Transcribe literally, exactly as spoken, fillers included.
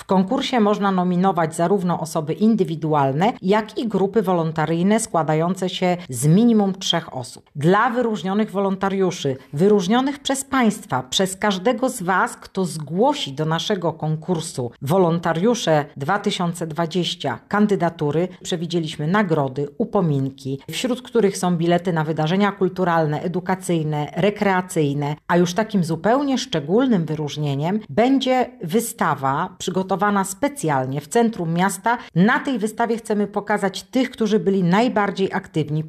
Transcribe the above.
konkursie można nominować zarówno osoby indywidualne, jak i grupy wolontaryjne składające się z minimum trzech osób. Dla wyróżnionych wolontariuszy, wyróżnionych przez Państwa, przez każdego z Was, kto zgłosi do naszego konkursu Wolontariusze dwa tysiące dwadzieścia kandydatury, przewidzieliśmy nagrody, upominki, wśród których są bilety na wydarzenia kulturalne, edukacyjne, rekreacyjne, a już takim zupełnie szczególnym wyróżnieniem będzie wystawa przygotowana specjalnie w centrum miasta. Na tej wystawie chcemy pokazać tych, którzy byli najbardziej aktywni,